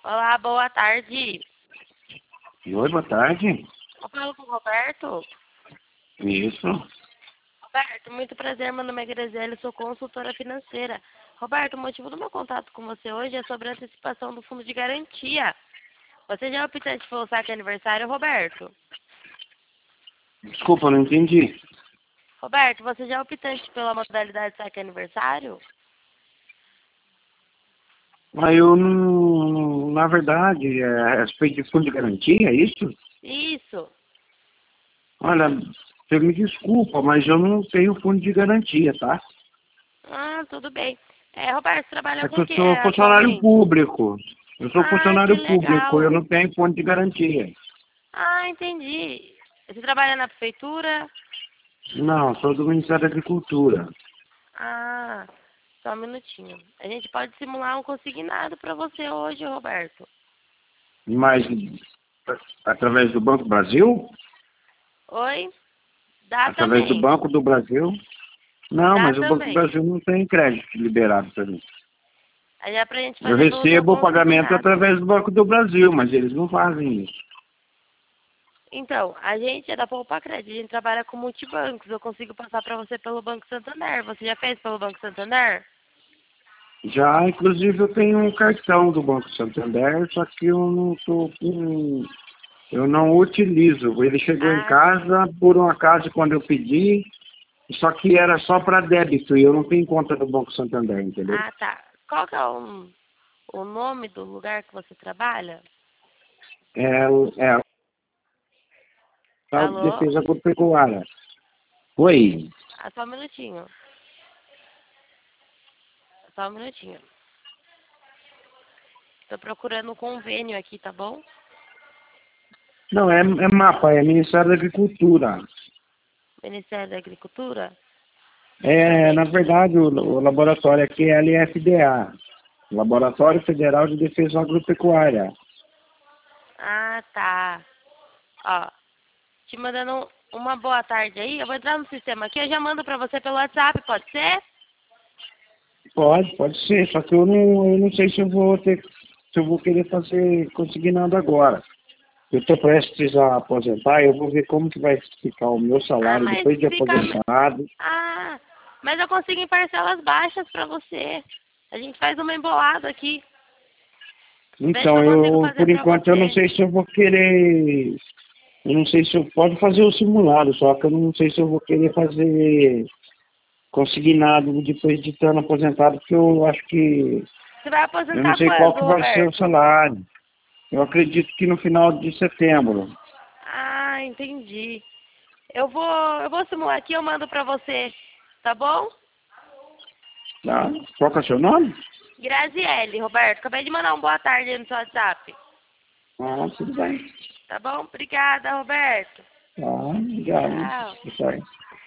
Olá, boa tarde. Oi, boa tarde. Eu falo com o Roberto. Isso. Roberto, muito prazer, meu nome é Graziele, sou consultora financeira. Roberto, o motivo do meu contato com você hoje é sobre a antecipação do fundo de garantia. Você já é optante pelo saque aniversário, Roberto? Desculpa, não entendi. Roberto, você já é optante pela modalidade saque aniversário? Mas eu não. Na verdade, a respeito de fundo de garantia, é isso? Isso. Olha, você me desculpa, mas eu não tenho fundo de garantia, tá? Ah, tudo bem. Roberto, você trabalha É que com o eu que sou funcionário atualmente? público. Eu sou Ah, que funcionário público, eu legal. não tenho fundo de garantia. Ah, entendi. Você trabalha na prefeitura? Não, sou do Ministério da Agricultura. Ah, só um minutinho. A gente pode simular um consignado para você hoje, Roberto. Mas através do Banco do Brasil? Oi? Dá Através do também. Banco do Brasil? Não, Dá mas o Banco do também. Brasil não tem crédito liberado para mim. Aí é pra gente Eu fazer pelo seu recebo o pagamento consignado. através do Banco do Brasil, mas eles não fazem isso. Então, a gente é da Poupa Crédito, a gente trabalha com multibancos. Eu consigo passar para você pelo Banco Santander. Você já fez pelo Banco Santander? Já, inclusive, eu tenho um cartão do Banco Santander, só que eu não tô com. Eu não utilizo. Ele chegou em Ah, sim. casa, por um acaso, quando eu pedi, só que era só para débito e eu não tenho conta do Banco Santander, entendeu? Ah, tá. Qual que é o nome do lugar que você trabalha? É a Alô? defesa agropecuária. Oi. Ah, só um minutinho. Só um minutinho. Tô procurando um convênio aqui, tá bom? Não, é MAPA, é Ministério da Agricultura. Ministério da Agricultura? Na verdade, o laboratório aqui é LFDA, Laboratório Federal de Defesa Agropecuária. Ah, tá. Ó, te mandando uma boa tarde aí. Eu vou entrar no sistema aqui, eu já mando pra você pelo WhatsApp, pode ser? Pode ser, só que eu não sei se eu vou querer fazer consignado agora. Eu estou prestes a aposentar, eu vou ver como que vai ficar o meu Ah, salário mas depois de fica. aposentado. Ah, mas eu consigo em parcelas baixas pra você. A gente faz uma embolada aqui. Vejo o que Então, eu consigo fazer por pra enquanto, eu não você. sei se eu vou querer. Eu não sei se eu posso fazer o simulado, só que eu não sei se eu vou querer fazer consignado depois de estando aposentado, porque eu acho que Você vai eu não aposentar sei qual quando, que vai ser o Roberto? salário. Eu acredito que no final de setembro. Ah, entendi. Eu vou simular aqui, eu mando pra você, tá bom? Tá? Qual que é o seu nome? Graziele, Roberto, acabei de mandar um boa tarde aí no seu WhatsApp. Ah, tudo bem. Tá bom? Obrigada, Roberto. Tá, obrigado. Tchau. Boa tarde.